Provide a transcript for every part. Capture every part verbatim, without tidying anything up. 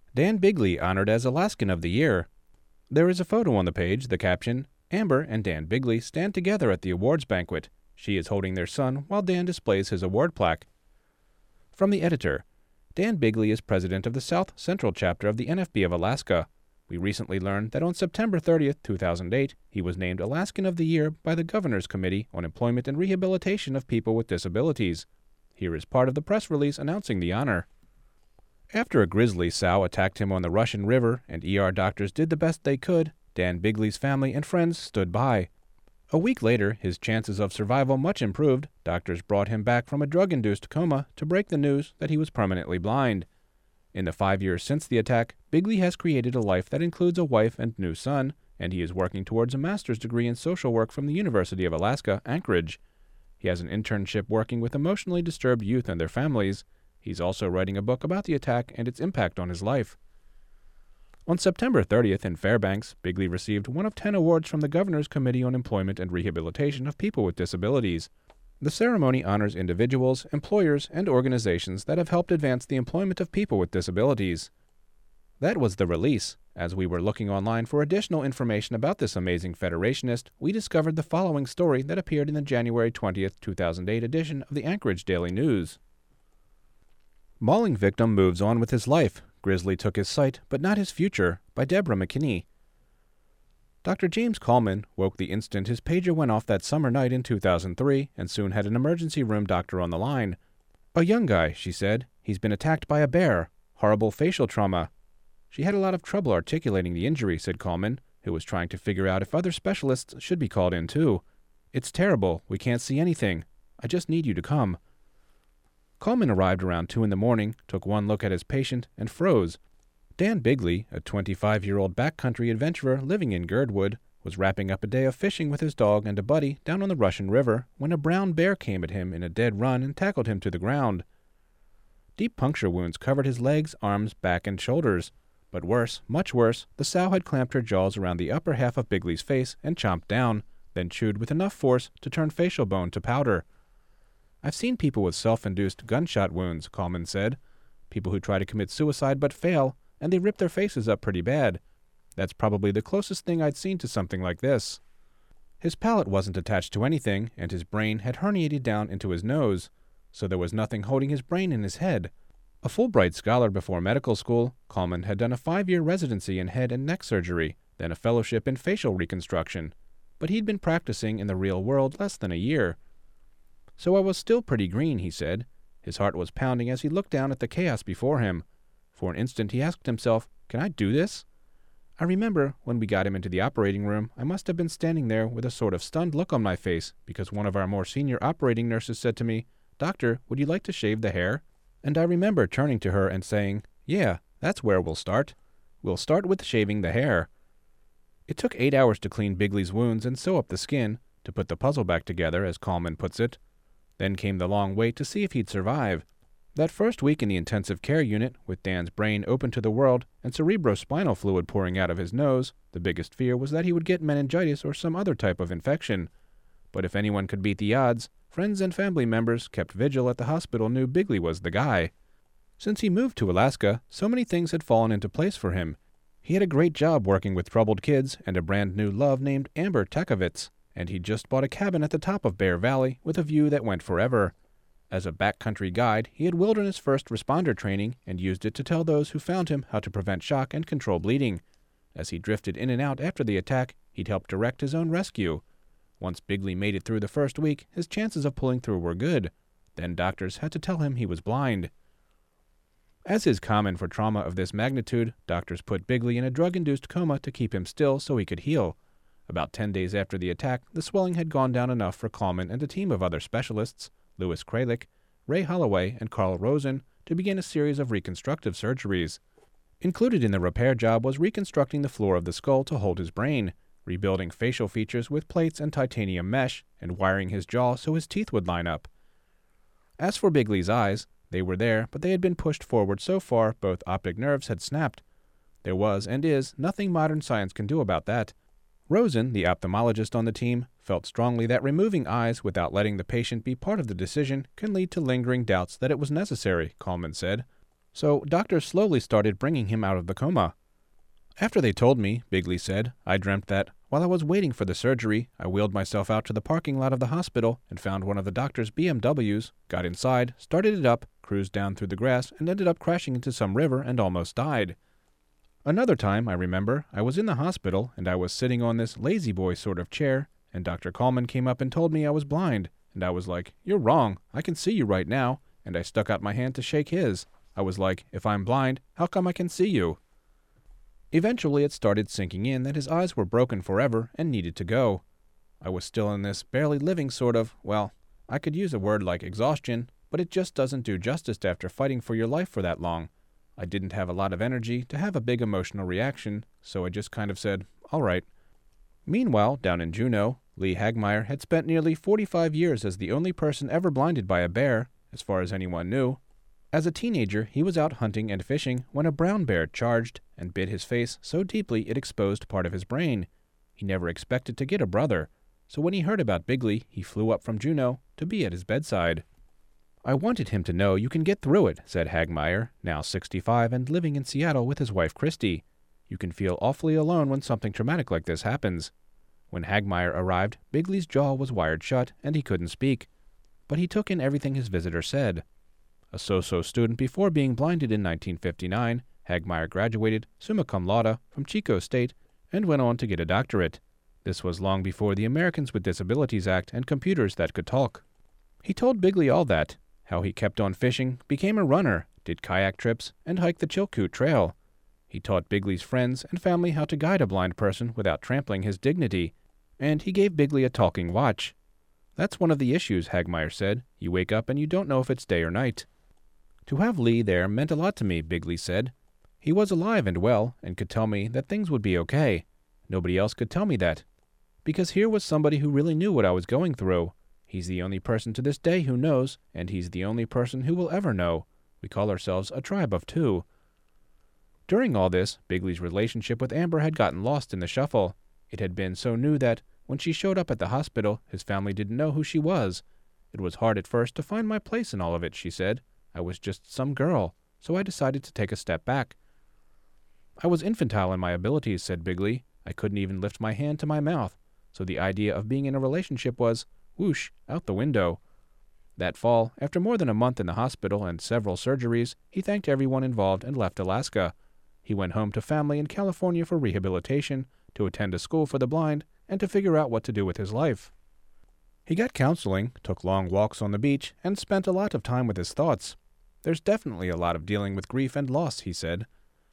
Dan Bigley honored as Alaskan of the Year. There is a photo on the page, the caption, Amber and Dan Bigley stand together at the awards banquet. She is holding their son while Dan displays his award plaque. From the editor, Dan Bigley is president of the South Central chapter of the N F B of Alaska. We recently learned that on September thirtieth, two thousand eight, he was named Alaskan of the Year by the Governor's Committee on Employment and Rehabilitation of People with Disabilities. Here is part of the press release announcing the honor. After a grizzly sow attacked him on the Russian River and E R doctors did the best they could, Dan Bigley's family and friends stood by. A week later, his chances of survival much improved. Doctors brought him back from a drug-induced coma to break the news that he was permanently blind. In the five years since the attack, Bigley has created a life that includes a wife and new son, and he is working towards a master's degree in social work from the University of Alaska, Anchorage. He has an internship working with emotionally disturbed youth and their families. He's also writing a book about the attack and its impact on his life. On September thirtieth in Fairbanks, Bigley received one of ten awards from the Governor's Committee on Employment and Rehabilitation of People with Disabilities. The ceremony honors individuals, employers, and organizations that have helped advance the employment of people with disabilities. That was the release. As we were looking online for additional information about this amazing federationist, we discovered the following story that appeared in the January twentieth, two thousand eight edition of the Anchorage Daily News. Mauling victim moves on with his life. Grizzly took his sight, but not his future, by Deborah McKinney. Doctor James Coleman woke the instant his pager went off that summer night in two thousand three and soon had an emergency room doctor on the line. A young guy, she said. He's been attacked by a bear. Horrible facial trauma. She had a lot of trouble articulating the injury, said Coleman, who was trying to figure out if other specialists should be called in too. It's terrible. We can't see anything. I just need you to come. Coleman arrived around two in the morning, took one look at his patient, and froze. Dan Bigley, a twenty-five-year-old backcountry adventurer living in Girdwood, was wrapping up a day of fishing with his dog and a buddy down on the Russian River when a brown bear came at him in a dead run and tackled him to the ground. Deep puncture wounds covered his legs, arms, back, and shoulders. But worse, much worse, the sow had clamped her jaws around the upper half of Bigley's face and chomped down, then chewed with enough force to turn facial bone to powder. I've seen people with self-induced gunshot wounds, Coleman said. People who try to commit suicide but fail, and they rip their faces up pretty bad. That's probably the closest thing I'd seen to something like this. His palate wasn't attached to anything, and his brain had herniated down into his nose, so there was nothing holding his brain in his head. A Fulbright scholar before medical school, Coleman had done a five-year residency in head and neck surgery, then a fellowship in facial reconstruction. But he'd been practicing in the real world less than a year. So I was still pretty green, he said. His heart was pounding as he looked down at the chaos before him. For an instant he asked himself, can I do this? I remember when we got him into the operating room, I must have been standing there with a sort of stunned look on my face because one of our more senior operating nurses said to me, Doctor, would you like to shave the hair? And I remember turning to her and saying, yeah, that's where we'll start. We'll start with shaving the hair. It took eight hours to clean Bigley's wounds and sew up the skin, to put the puzzle back together, as Coleman puts it. Then came the long wait to see if he'd survive. That first week in the intensive care unit, with Dan's brain open to the world and cerebrospinal fluid pouring out of his nose, the biggest fear was that he would get meningitis or some other type of infection. But if anyone could beat the odds, friends and family members kept vigil at the hospital knew Bigley was the guy. Since he moved to Alaska, so many things had fallen into place for him. He had a great job working with troubled kids and a brand new love named Amber Takovitz, and he'd just bought a cabin at the top of Bear Valley with a view that went forever. As a backcountry guide, he had wilderness first responder training and used it to tell those who found him how to prevent shock and control bleeding. As he drifted in and out after the attack, he'd helped direct his own rescue. Once Bigley made it through the first week, his chances of pulling through were good. Then doctors had to tell him he was blind. As is common for trauma of this magnitude, doctors put Bigley in a drug-induced coma to keep him still so he could heal. About ten days after the attack, the swelling had gone down enough for Coleman and a team of other specialists, Louis Kralik, Ray Holloway, and Carl Rosen, to begin a series of reconstructive surgeries. Included in the repair job was reconstructing the floor of the skull to hold his brain, rebuilding facial features with plates and titanium mesh, and wiring his jaw so his teeth would line up. As for Bigley's eyes, they were there, but they had been pushed forward so far both optic nerves had snapped. There was, and is, nothing modern science can do about that. Rosen, the ophthalmologist on the team, felt strongly that removing eyes without letting the patient be part of the decision can lead to lingering doubts that it was necessary, Coleman said. So doctors slowly started bringing him out of the coma. After they told me, Bigley said, I dreamt that, while I was waiting for the surgery, I wheeled myself out to the parking lot of the hospital and found one of the doctor's B M Ws, got inside, started it up, cruised down through the grass, and ended up crashing into some river and almost died. Another time, I remember, I was in the hospital and I was sitting on this lazy boy sort of chair, and Doctor Coleman came up and told me I was blind, and I was like, "You're wrong, I can see you right now," and I stuck out my hand to shake his. I was like, "If I'm blind, how come I can see you?" Eventually it started sinking in that his eyes were broken forever and needed to go. I was still in this barely living sort of, well, I could use a word like exhaustion, but it just doesn't do justice after fighting for your life for that long. I didn't have a lot of energy to have a big emotional reaction, so I just kind of said, all right. Meanwhile, down in Juneau, Lee Hagmaier had spent nearly forty-five years as the only person ever blinded by a bear, as far as anyone knew. As a teenager, he was out hunting and fishing when a brown bear charged and bit his face so deeply it exposed part of his brain. He never expected to get a brother, so when he heard about Bigley, he flew up from Juneau to be at his bedside. I wanted him to know you can get through it, said Hagmaier, now sixty-five and living in Seattle with his wife Christy. You can feel awfully alone when something traumatic like this happens. When Hagmaier arrived, Bigley's jaw was wired shut and he couldn't speak, but he took in everything his visitor said. A so-so student before being blinded in nineteen fifty-nine, Hagmaier graduated summa cum laude from Chico State and went on to get a doctorate. This was long before the Americans with Disabilities Act and computers that could talk. He told Bigley all that, how he kept on fishing, became a runner, did kayak trips, and hiked the Chilkoot Trail. He taught Bigley's friends and family how to guide a blind person without trampling his dignity, and he gave Bigley a talking watch. That's one of the issues, Hagmaier said. You wake up and you don't know if it's day or night. To have Lee there meant a lot to me, Bigley said. He was alive and well and could tell me that things would be okay. Nobody else could tell me that. Because here was somebody who really knew what I was going through. He's the only person to this day who knows, and he's the only person who will ever know. We call ourselves a tribe of two. During all this, Bigley's relationship with Amber had gotten lost in the shuffle. It had been so new that, when she showed up at the hospital, his family didn't know who she was. It was hard at first to find my place in all of it, she said. I was just some girl, so I decided to take a step back. I was infantile in my abilities, said Bigley. I couldn't even lift my hand to my mouth, so the idea of being in a relationship was, whoosh, out the window. That fall, after more than a month in the hospital and several surgeries, he thanked everyone involved and left Alaska. He went home to family in California for rehabilitation, to attend a school for the blind, and to figure out what to do with his life. He got counseling, took long walks on the beach, and spent a lot of time with his thoughts. There's definitely a lot of dealing with grief and loss, he said.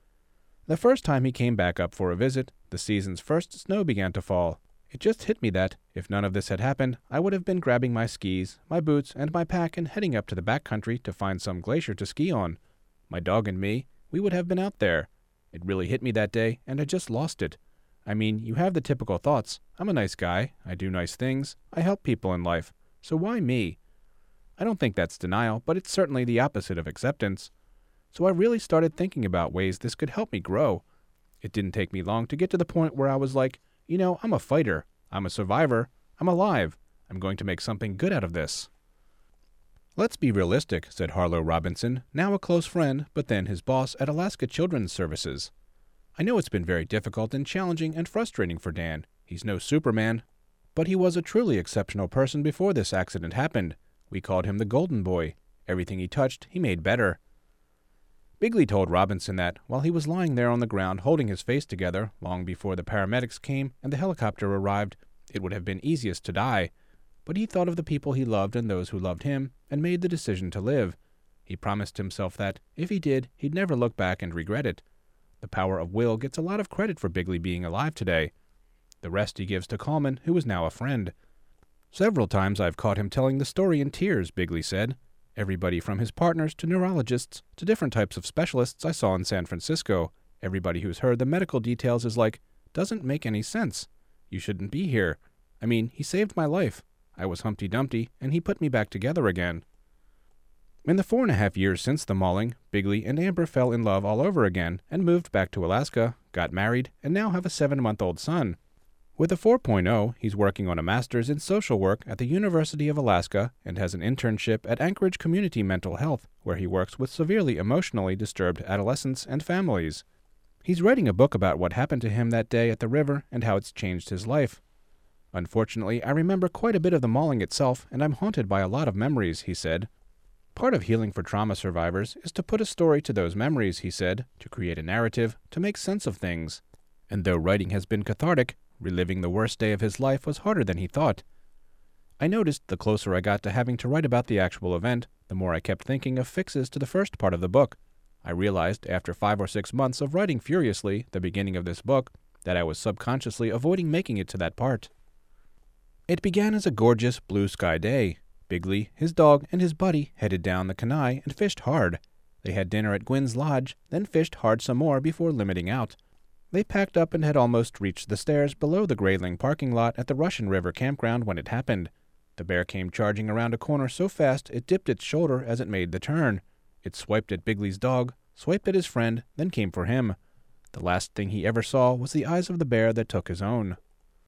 The first time he came back up for a visit, the season's first snow began to fall. It just hit me that, if none of this had happened, I would have been grabbing my skis, my boots, and my pack and heading up to the backcountry to find some glacier to ski on. My dog and me, we would have been out there. It really hit me that day, and I just lost it. I mean, you have the typical thoughts. I'm a nice guy. I do nice things. I help people in life. So why me? I don't think that's denial, but it's certainly the opposite of acceptance. So I really started thinking about ways this could help me grow. It didn't take me long to get to the point where I was like, you know, I'm a fighter. I'm a survivor. I'm alive. I'm going to make something good out of this. Let's be realistic, said Harlow Robinson, now a close friend, but then his boss at Alaska Children's Services. I know it's been very difficult and challenging and frustrating for Dan. He's no Superman, but he was a truly exceptional person before this accident happened. We called him the Golden Boy. Everything he touched, he made better. Bigley told Robinson that, while he was lying there on the ground holding his face together, long before the paramedics came and the helicopter arrived, it would have been easiest to die. But he thought of the people he loved and those who loved him, and made the decision to live. He promised himself that, if he did, he'd never look back and regret it. The power of will gets a lot of credit for Bigley being alive today. The rest he gives to Coleman, who is now a friend. Several times I've caught him telling the story in tears, Bigley said. Everybody from his partners to neurologists to different types of specialists I saw in San Francisco. Everybody who's heard the medical details is like, doesn't make any sense. You shouldn't be here. I mean, he saved my life. I was Humpty Dumpty, and he put me back together again. In the four and a half years since the mauling, Bigley and Amber fell in love all over again and moved back to Alaska, got married, and now have a seven-month-old son. With a four point oh, he's working on a master's in social work at the University of Alaska and has an internship at Anchorage Community Mental Health, where he works with severely emotionally disturbed adolescents and families. He's writing a book about what happened to him that day at the river and how it's changed his life. Unfortunately, I remember quite a bit of the mauling itself, and I'm haunted by a lot of memories, he said. Part of healing for trauma survivors is to put a story to those memories, he said, to create a narrative, to make sense of things. And though writing has been cathartic, reliving the worst day of his life was harder than he thought. I noticed the closer I got to having to write about the actual event, the more I kept thinking of fixes to the first part of the book. I realized, after five or six months of writing furiously the beginning of this book, that I was subconsciously avoiding making it to that part. It began as a gorgeous blue sky day. Bigley, his dog, and his buddy headed down the Kenai and fished hard. They had dinner at Gwynn's Lodge, then fished hard some more before limiting out. They packed up and had almost reached the stairs below the Grayling parking lot at the Russian River campground when it happened. The bear came charging around a corner so fast it dipped its shoulder as it made the turn. It swiped at Bigley's dog, swiped at his friend, then came for him. The last thing he ever saw was the eyes of the bear that took his own.